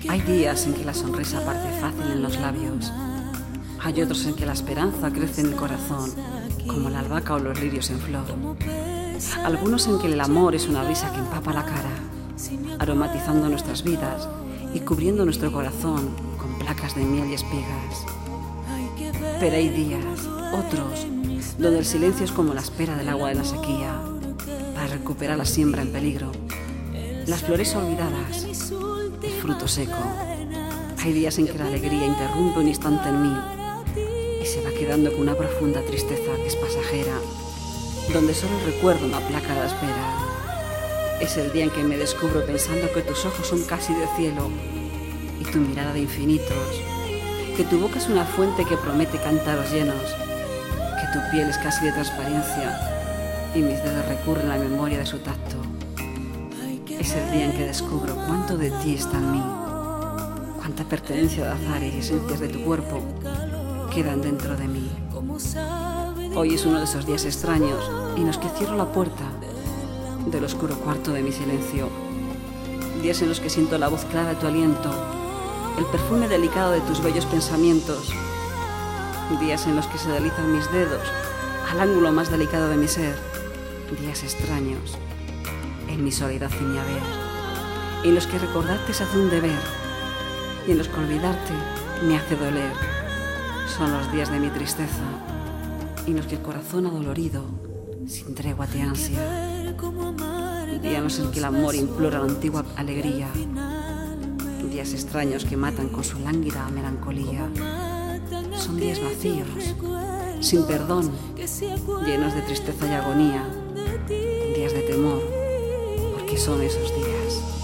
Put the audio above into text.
Hay días en que la sonrisa parte fácil en los labios. Hay otros en que la esperanza crece en el corazón, como la albahaca o los lirios en flor. Algunos en que el amor es una brisa que empapa la cara, aromatizando nuestras vidas y cubriendo nuestro corazón con placas de miel y espigas. Pero hay días, otros, donde el silencio es como la espera del agua de la sequía, para recuperar la siembra en peligro, las flores olvidadas, el fruto seco. Hay días en que la alegría interrumpe un instante en mí y se va quedando con una profunda tristeza que es pasajera, donde solo recuerdo una placa de la espera. Es el día en que me descubro pensando que tus ojos son casi de cielo y tu mirada de infinitos, que tu boca es una fuente que promete cántaros llenos, que tu piel es casi de transparencia y mis dedos recurren a la memoria de su tacto. Es el día en que descubro cuánto de ti está en mí, cuánta pertenencia de azares y esencias de tu cuerpo quedan dentro de mí. Hoy es uno de esos días extraños en los que cierro la puerta del oscuro cuarto de mi silencio. Días en los que siento la voz clara de tu aliento, el perfume delicado de tus bellos pensamientos. Días en los que se deslizan mis dedos al ángulo más delicado de mi ser. Días extraños en mi soledad sin mi haber, en los que recordarte se hace un deber y en los que olvidarte me hace doler. Son los días de mi tristeza y en los que el corazón adolorido sin tregua te ansia. Días en que el amor implora la antigua alegría. Días extraños que matan con su lánguida melancolía. Son días vacíos, sin perdón, llenos de tristeza y agonía. Días de temor, porque son esos días.